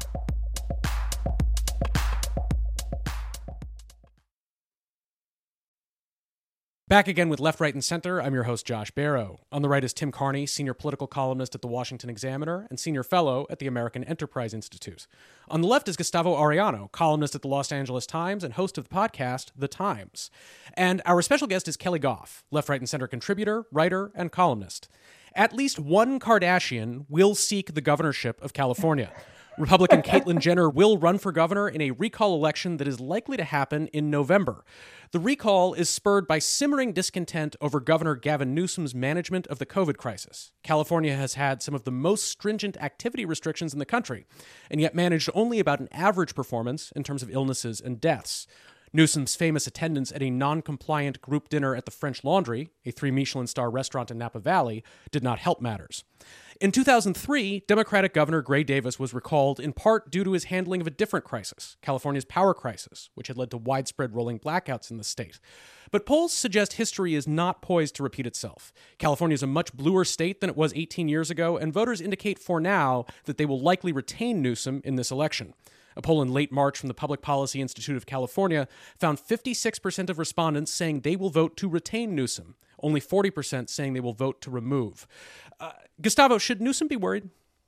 Back again with Left, Right, and Center. I'm your host, Josh Barrow. On the right is Tim Carney, senior political columnist at the Washington Examiner and senior fellow at the American Enterprise Institute. On the left is Gustavo Arellano, columnist at the Los Angeles Times and host of the podcast, The Times. And our special guest is Kelly Goff, Left, Right, and Center contributor, writer, and columnist. At least one Kardashian will seek the governorship of California. Republican Caitlyn Jenner will run for governor in a recall election that is likely to happen in November. The recall is spurred by simmering discontent over Governor Gavin Newsom's management of the COVID crisis. California has had some of the most stringent activity restrictions in the country, and yet managed only about an average performance in terms of illnesses and deaths. Newsom's famous attendance at a non-compliant group dinner at the French Laundry, a three Michelin star restaurant in Napa Valley, did not help matters. In two thousand three, Democratic Governor Gray Davis was recalled in part due to his handling of a different crisis, California's power crisis, which had led to widespread rolling blackouts in the state. But polls suggest history is not poised to repeat itself. California is a much bluer state than it was eighteen years ago, and voters indicate for now that they will likely retain Newsom in this election. A poll in late March from the Public Policy Institute of California found fifty-six percent of respondents saying they will vote to retain Newsom, only forty percent saying they will vote to remove. Uh, Gustavo, should Newsom be worried?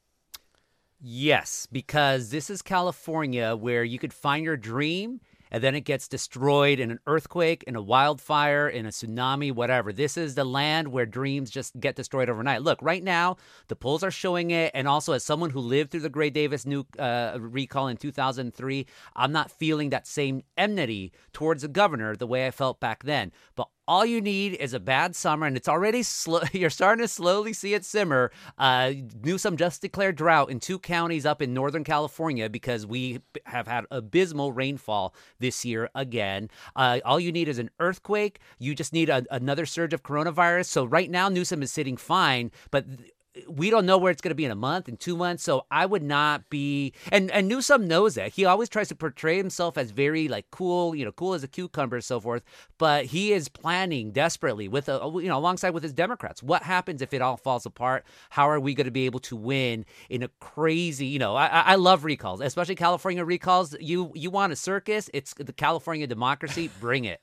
Yes, because this is California where you could find your dream and then it gets destroyed in an earthquake, in a wildfire, in a tsunami, whatever. This is the land where dreams just get destroyed overnight. Look, right now, the polls are showing it. And also, as someone who lived through the Gray Davis new, uh, recall in two thousand three, I'm not feeling that same enmity towards the governor the way I felt back then. But all you need is a bad summer, and it's already slow. You're starting to slowly see it simmer. Uh, Newsom just declared drought in two counties up in Northern California because we have had abysmal rainfall this year again. Uh, all you need is an earthquake. You just need a, another surge of coronavirus. So right now, Newsom is sitting fine, but th- we don't know where it's going to be in a month, in two months. So I would not be, and, and Newsom knows that. He always tries to portray himself as very like cool, you know, cool as a cucumber and so forth. But he is planning desperately with, a, you know, alongside with his Democrats. What happens if it all falls apart? How are we going to be able to win in a crazy, you know, I, I love recalls, especially California recalls. You, you want a circus? It's the California democracy. Bring it.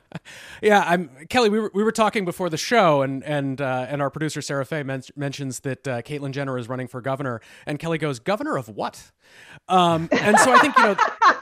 Yeah, I'm Kelly. We were we were talking before the show, and and uh, and our producer Sarah Fay men- mentions that uh, Caitlyn Jenner is running for governor, and Kelly goes, "Governor of what?" Um, and so I think you know,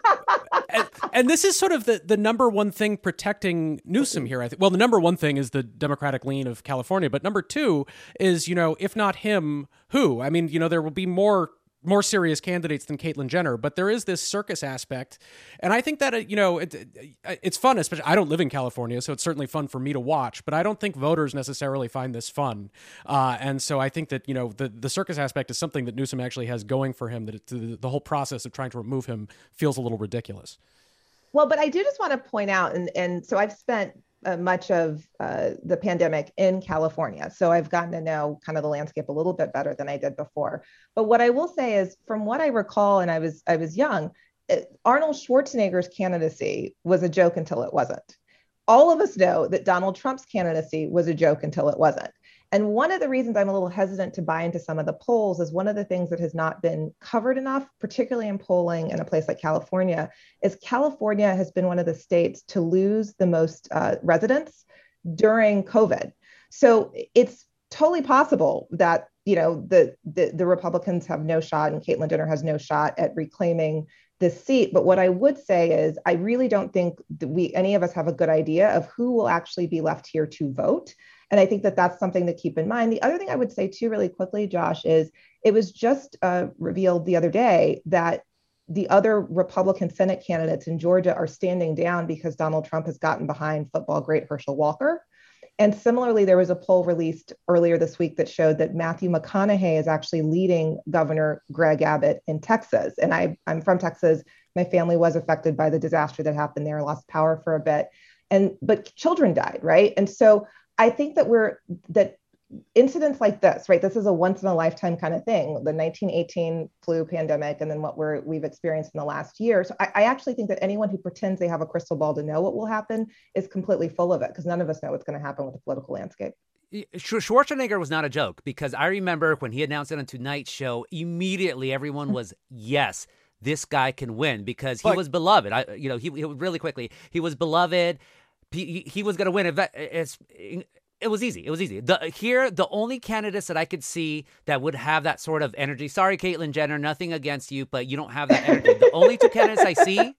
and, and this is sort of the the number one thing protecting Newsom here. I think. Well, the number one thing is the Democratic lean of California, but number two is you know, if not him, who? I mean, you know, there will be more. more serious candidates than Caitlyn Jenner, but there is this circus aspect. And I think that, uh, you know, it, it, it's fun, especially I don't live in California, so it's certainly fun for me to watch, but I don't think voters necessarily find this fun. Uh, and so I think that, you know, the, the circus aspect is something that Newsom actually has going for him, that it, the, the whole process of trying to remove him feels a little ridiculous. Well, but I do just want to point out, and, and so I've spent Uh, much of uh, the pandemic in California. So I've gotten to know kind of the landscape a little bit better than I did before. But what I will say is, from what I recall, and I was I was young, it, Arnold Schwarzenegger's candidacy was a joke until it wasn't. All of us know that Donald Trump's candidacy was a joke until it wasn't. And one of the reasons I'm a little hesitant to buy into some of the polls is one of the things that has not been covered enough, particularly in polling in a place like California, is California has been one of the states to lose the most uh, residents during COVID. So it's totally possible that, you know, the, the, the Republicans have no shot and Caitlyn Jenner has no shot at reclaiming this seat. But what I would say is I really don't think that we, any of us have a good idea of who will actually be left here to vote. And I think that that's something to keep in mind. The other thing I would say too, really quickly, Josh, is it was just uh, revealed the other day that the other Republican Senate candidates in Georgia are standing down because Donald Trump has gotten behind football great Herschel Walker. And similarly, there was a poll released earlier this week that showed that Matthew McConaughey is actually leading Governor Greg Abbott in Texas. And I, I'm from Texas. My family was affected by the disaster that happened there, lost power for a bit. And but children died, right? And so I think that we're that incidents like this, right? This is a once in a lifetime kind of thing, the nineteen eighteen flu pandemic, and then what we're we've experienced in the last year. So I, I actually think that anyone who pretends they have a crystal ball to know what will happen is completely full of it, because none of us know what's going to happen with the political landscape. Schwarzenegger was not a joke, because I remember when he announced it on Tonight Show, immediately everyone was, yes, this guy can win, because he but, was beloved. I, you know, he, he really quickly, he was beloved. He, he was going to win. It's, it was easy. It was easy. The, here, the only candidates that I could see that would have that sort of energy. Sorry, Caitlyn Jenner, nothing against you, but you don't have that energy. The only two candidates I see,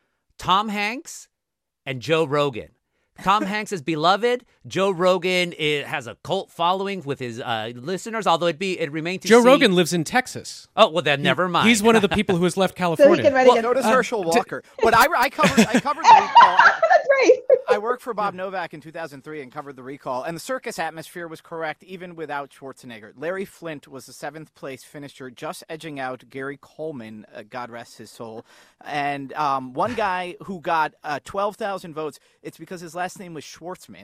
Tom Hanks and Joe Rogan. Tom Hanks is beloved. Joe Rogan is, has a cult following with his uh, listeners, although it be it remains to Joe see. Rogan lives in Texas. Oh, well, then never mind. He's one of the people who has left California. So he can write well, again. so does uh, Herschel d- Walker. But I, I covered I covered the recall. That's right. I worked for Bob Novak in two thousand three and covered the recall, and the circus atmosphere was correct even without Schwarzenegger. Larry Flint was the seventh place finisher, just edging out Gary Coleman, uh, God rest his soul. And um, one guy who got uh, twelve thousand votes, it's because his last name was Schwartzman.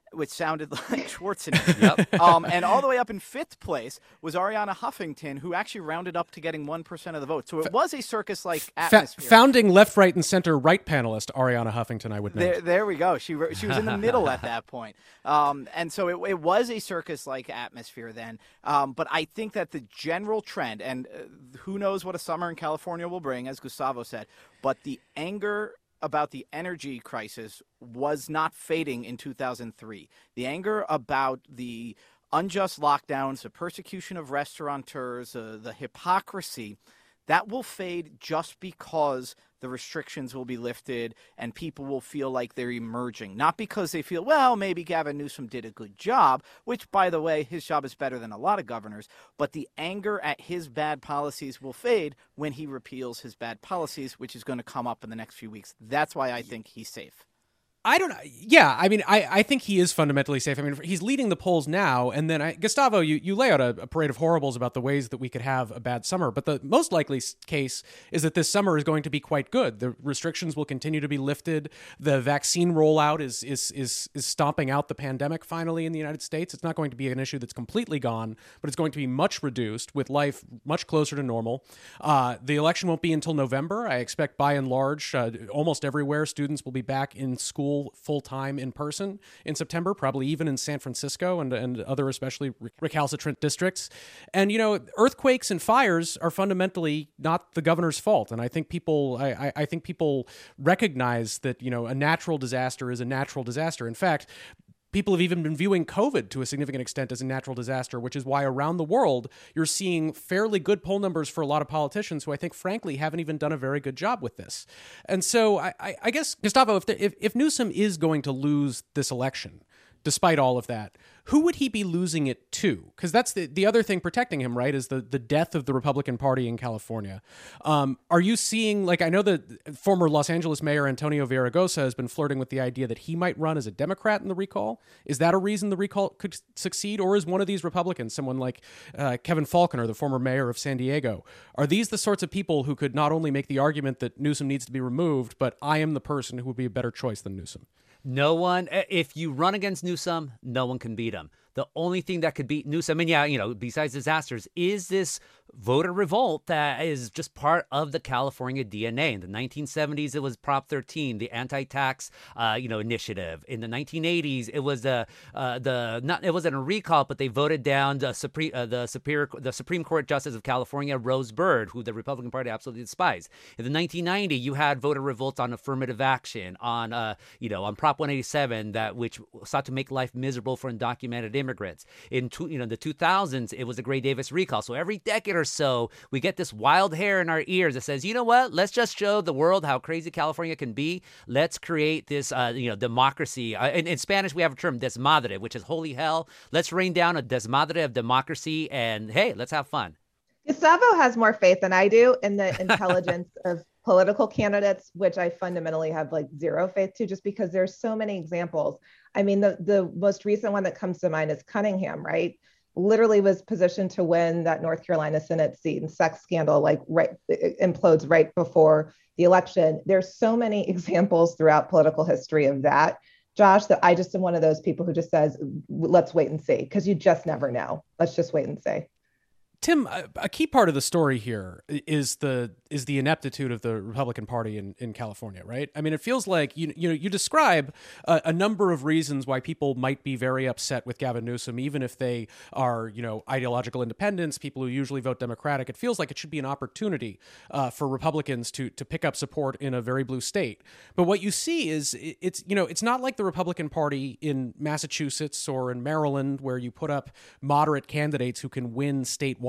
which sounded like Schwarzenegger. Yep. Um, and all the way up in fifth place was Ariana Huffington, who actually rounded up to getting one percent of the vote. So it was a circus-like atmosphere. Fa- founding left, right, and center right panelist Ariana Huffington, I would know. There, there we go. She she was in the middle at that point. Um, and so it, it was a circus-like atmosphere then. Um, but I think that the general trend, and uh, who knows what a summer in California will bring, as Gustavo said, but the anger about the energy crisis was not fading in two thousand three. The anger about the unjust lockdowns, the persecution of restaurateurs, uh, the hypocrisy, that will fade just because the restrictions will be lifted and people will feel like they're emerging. Not because they feel, well, maybe Gavin Newsom did a good job, which, by the way, his job is better than a lot of governors, but the anger at his bad policies will fade when he repeals his bad policies, which is going to come up in the next few weeks. That's why I think he's safe. I don't know. Yeah, I mean, I, I think he is fundamentally safe. I mean, he's leading the polls now, and then I, Gustavo, you, you lay out a, a parade of horribles about the ways that we could have a bad summer, but the most likely case is that this summer is going to be quite good. The restrictions will continue to be lifted. The vaccine rollout is is is is stomping out the pandemic finally in the United States. It's not going to be an issue that's completely gone, but it's going to be much reduced with life much closer to normal. Uh, the election won't be until November. I expect by and large, uh, almost everywhere, students will be back in school full-time in person in September, probably even in San Francisco and, and other especially recalcitrant districts. And, you know, earthquakes and fires are fundamentally not the governor's fault. And I think people I, I think people recognize that, you know, a natural disaster is a natural disaster. In fact, people have even been viewing COVID to a significant extent as a natural disaster, which is why around the world you're seeing fairly good poll numbers for a lot of politicians who I think, frankly, haven't even done a very good job with this. And so I, I, I guess, Gustavo, if, the, if if Newsom is going to lose this election, despite all of that, who would he be losing it to? Because that's the, the other thing protecting him, right, is the, the death of the Republican Party in California. Um, are you seeing, like, I know that former Los Angeles Mayor Antonio Villaraigosa has been flirting with the idea that he might run as a Democrat in the recall. Is that a reason the recall could succeed? Or is one of these Republicans, someone like uh, Kevin Faulconer, the former mayor of San Diego, are these the sorts of people who could not only make the argument that Newsom needs to be removed, but I am the person who would be a better choice than Newsom? No one, if you run against Newsom, no one can beat him. The only thing that could beat Newsom, and yeah, you know, besides disasters, is this voter revolt that is just part of the California D N A. In the nineteen seventies, it was Prop thirteen, the anti-tax, uh, you know, initiative. In the nineteen eighties, it was the uh, the not it wasn't a recall, but they voted down the Supreme uh, the Superior the Supreme Court Justice of California, Rose Byrd, who the Republican Party absolutely despised. In the nineteen ninety, you had voter revolts on affirmative action, on uh, you know, on Prop one eighty-seven, that which sought to make life miserable for undocumented immigrants. In two, you know the two thousands, it was the Gray Davis recall. So every decade or so, we get this wild hair in our ears that says, you know what? Let's just show the world how crazy California can be. Let's create this, uh, you know, democracy. Uh, in, in Spanish, we have a term, desmadre, which is holy hell. Let's rain down a desmadre of democracy, and hey, let's have fun. Gustavo has more faith than I do in the intelligence of political candidates, which I fundamentally have like zero faith to, just because there's so many examples. I mean, the, the most recent one that comes to mind is Cunningham, right? Literally was positioned to win that North Carolina Senate seat, and sex scandal like right implodes right before the election. There's so many examples throughout political history of that, Josh, that I just am one of those people who just says, let's wait and see, because you just never know. Let's just wait and see. Tim, a key part of the story here is the is the ineptitude of the Republican Party in, in California, right? I mean, it feels like you you know you describe a, a number of reasons why people might be very upset with Gavin Newsom, even if they are you know ideological independents, people who usually vote Democratic. It feels like it should be an opportunity uh, for Republicans to to pick up support in a very blue state. But what you see is it, it's you know it's not like the Republican Party in Massachusetts or in Maryland, where you put up moderate candidates who can win statewide.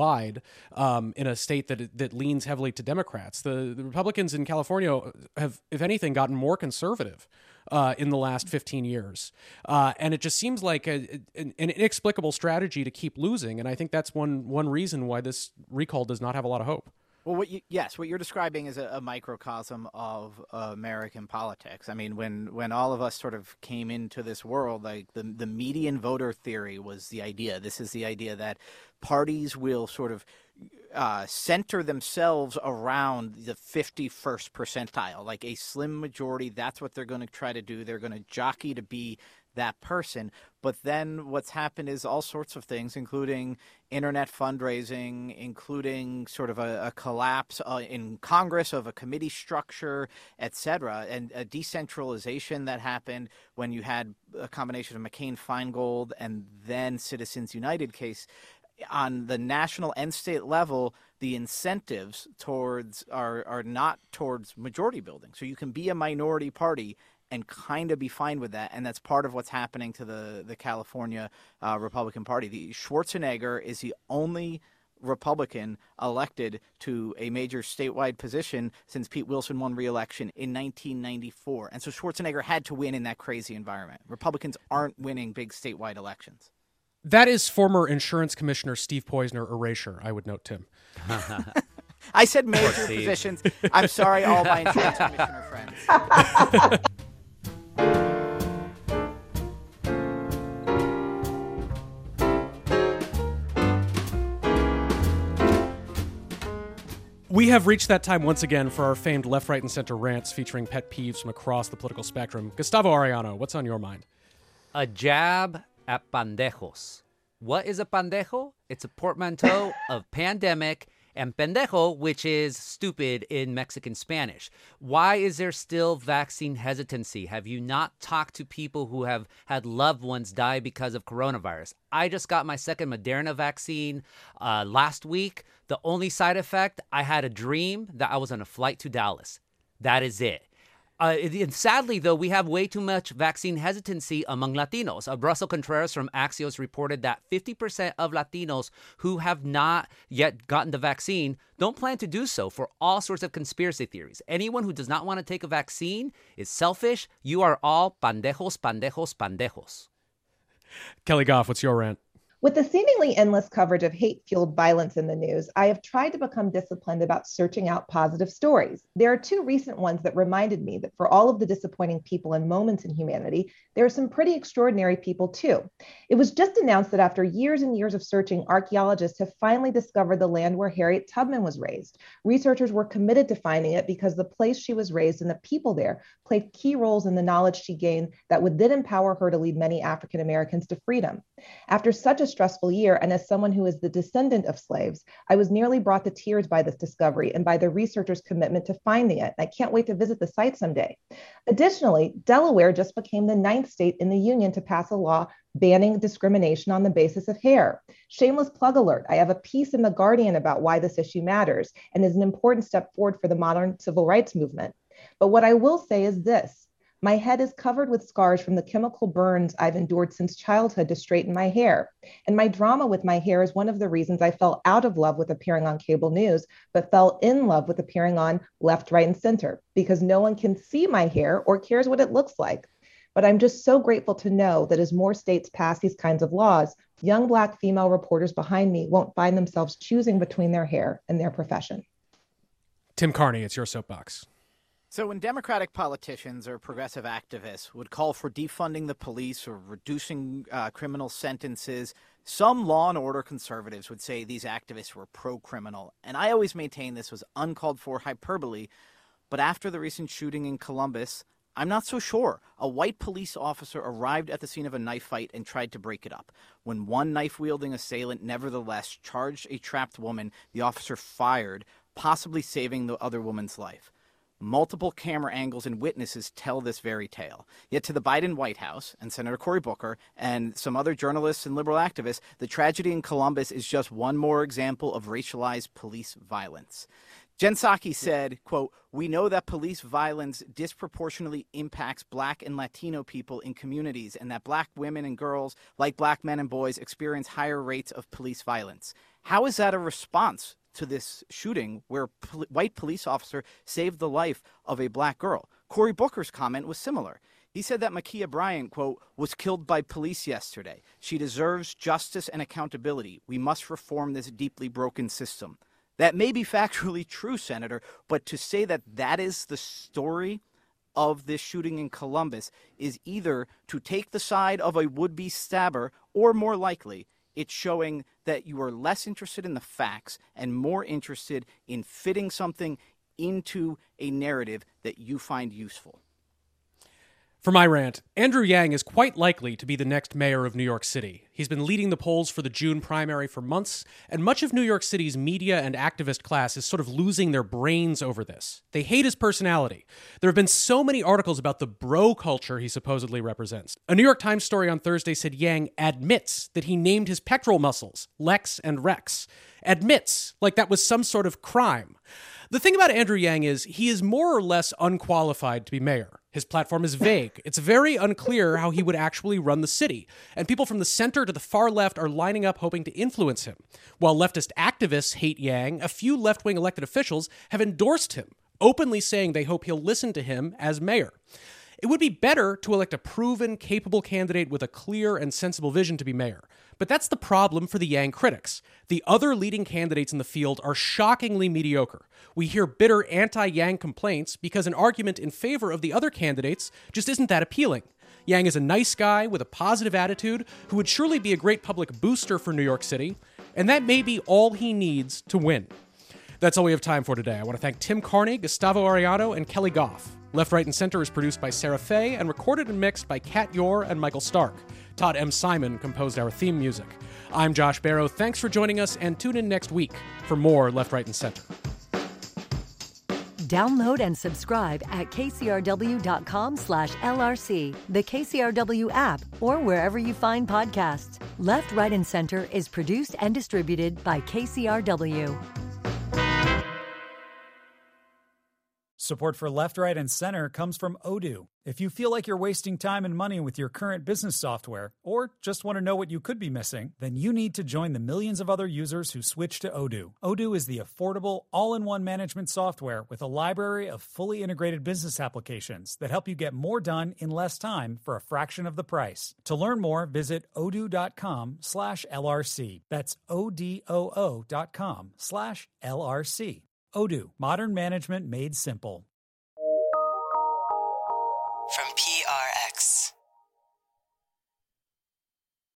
Um, in a state that that leans heavily to Democrats. The, the Republicans in California have, if anything, gotten more conservative uh, in the last fifteen years. Uh, and it just seems like a, an, an inexplicable strategy to keep losing. And I think that's one one reason why this recall does not have a lot of hope. Well, what you, yes, what you're describing is a, a microcosm of uh, American politics. I mean, when, when all of us sort of came into this world, like the the median voter theory was the idea. This is the idea that parties will sort of uh, center themselves around the fifty-first percentile, like a slim majority. That's what they're going to try to do. They're going to jockey to be that person. But then what's happened is all sorts of things, including internet fundraising, including sort of a, a collapse uh, in Congress of a committee structure, et cetera, and a decentralization that happened when you had a combination of McCain-Feingold and then Citizens United case. On the national and state level, the incentives towards are are not towards majority building. So you can be a minority party and kind of be fine with that, and that's part of what's happening to the the California uh, Republican Party. The Schwarzenegger is the only Republican elected to a major statewide position since Pete Wilson won re-election in nineteen ninety-four, and so Schwarzenegger had to win in that crazy environment. Republicans aren't winning big statewide elections. That is former insurance commissioner Steve Poizner erasure, I would note, Tim. I said major positions. I'm sorry, all my insurance commissioner friends. We have reached that time once again for our famed left, right, and center rants featuring pet peeves from across the political spectrum. Gustavo Arellano, what's on your mind? A jab at pandejos. What is a pandejo? It's a portmanteau of pandemic and pendejo, which is stupid in Mexican Spanish. Why is there still vaccine hesitancy? Have you not talked to people who have had loved ones die because of coronavirus? I just got my second Moderna vaccine uh, last week. The only side effect, I had a dream that I was on a flight to Dallas. That is it. Uh, and sadly, though, we have way too much vaccine hesitancy among Latinos. Uh, Russell Contreras from Axios reported that fifty percent of Latinos who have not yet gotten the vaccine don't plan to do so for all sorts of conspiracy theories. Anyone who does not want to take a vaccine is selfish. You are all pandejos, pandejos, pandejos. Kelly Goff, what's your rant? With the seemingly endless coverage of hate-fueled violence in the news, I have tried to become disciplined about searching out positive stories. There are two recent ones that reminded me that for all of the disappointing people and moments in humanity, there are some pretty extraordinary people too. It was just announced that after years and years of searching, archaeologists have finally discovered the land where Harriet Tubman was raised. Researchers were committed to finding it because the place she was raised and the people there played key roles in the knowledge she gained that would then empower her to lead many African Americans to freedom. After such a stressful year, and as someone who is the descendant of slaves, I was nearly brought to tears by this discovery and by the researchers' commitment to finding it. I can't wait to visit the site someday. Additionally, Delaware just became the ninth state in the union to pass a law banning discrimination on the basis of hair. Shameless plug alert. I have a piece in The Guardian about why this issue matters and is an important step forward for the modern civil rights movement. But what I will say is this. My head is covered with scars from the chemical burns I've endured since childhood to straighten my hair. And my drama with my hair is one of the reasons I fell out of love with appearing on cable news, but fell in love with appearing on Left, Right, and Center, because no one can see my hair or cares what it looks like. But I'm just so grateful to know that as more states pass these kinds of laws, young Black female reporters behind me won't find themselves choosing between their hair and their profession. Tim Carney, it's your soapbox. So when Democratic politicians or progressive activists would call for defunding the police or reducing uh, criminal sentences, some law and order conservatives would say these activists were pro-criminal. And I always maintain this was uncalled for hyperbole. But after the recent shooting in Columbus, I'm not so sure. A white police officer arrived at the scene of a knife fight and tried to break it up. When one knife-wielding assailant nevertheless charged a trapped woman, the officer fired, possibly saving the other woman's life. Multiple camera angles and witnesses tell this very tale. Yet to the Biden White House and Senator Cory Booker and some other journalists and liberal activists, the tragedy in Columbus is just one more example of racialized police violence. Jen Psaki said, quote, "We know that police violence disproportionately impacts Black and Latino people in communities and that Black women and girls, like Black men and boys, experience higher rates of police violence. How is that a response to this shooting where a pol- white police officer saved the life of a Black girl?" Cory Booker's comment was similar. He said that Ma'Khia Bryant, quote, "was killed by police yesterday. She deserves justice and accountability. We must reform this deeply broken system." That may be factually true, Senator, but to say that that is the story of this shooting in Columbus is either to take the side of a would-be stabber or, more likely, it's showing that you are less interested in the facts and more interested in fitting something into a narrative that you find useful. For my rant, Andrew Yang is quite likely to be the next mayor of New York City. He's been leading the polls for the June primary for months, and much of New York City's media and activist class is sort of losing their brains over this. They hate his personality. There have been so many articles about the bro culture he supposedly represents. A New York Times story on Thursday said Yang admits that he named his pectoral muscles Lex and Rex. Admits, like that was some sort of crime. The thing about Andrew Yang is he is more or less unqualified to be mayor. His platform is vague. It's very unclear how he would actually run the city. And people from the center to the far left are lining up hoping to influence him. While leftist activists hate Yang, a few left-wing elected officials have endorsed him, openly saying they hope he'll listen to him as mayor. It would be better to elect a proven, capable candidate with a clear and sensible vision to be mayor. But that's the problem for the Yang critics. The other leading candidates in the field are shockingly mediocre. We hear bitter anti-Yang complaints because an argument in favor of the other candidates just isn't that appealing. Yang is a nice guy with a positive attitude who would surely be a great public booster for New York City, and that may be all he needs to win. That's all we have time for today. I want to thank Tim Carney, Gustavo Arellano, and Kelly Goff. Left, Right, and Center is produced by Sarah Fay and recorded and mixed by Kat Yor and Michael Stark. Todd M. Simon composed our theme music. I'm Josh Barrow. Thanks for joining us, and tune in next week for more Left, Right, and Center. Download and subscribe at kcrw.com slash LRC, the K C R W app, or wherever you find podcasts. Left, Right, and Center is produced and distributed by K C R W. Support for Left, Right, and Center comes from Odoo. If you feel like you're wasting time and money with your current business software, or just want to know what you could be missing, then you need to join the millions of other users who switch to Odoo. Odoo is the affordable, all-in-one management software with a library of fully integrated business applications that help you get more done in less time for a fraction of the price. To learn more, visit odoo.com slash LRC. That's O-D-O-O dot com slash L R C. Odoo, modern management made simple.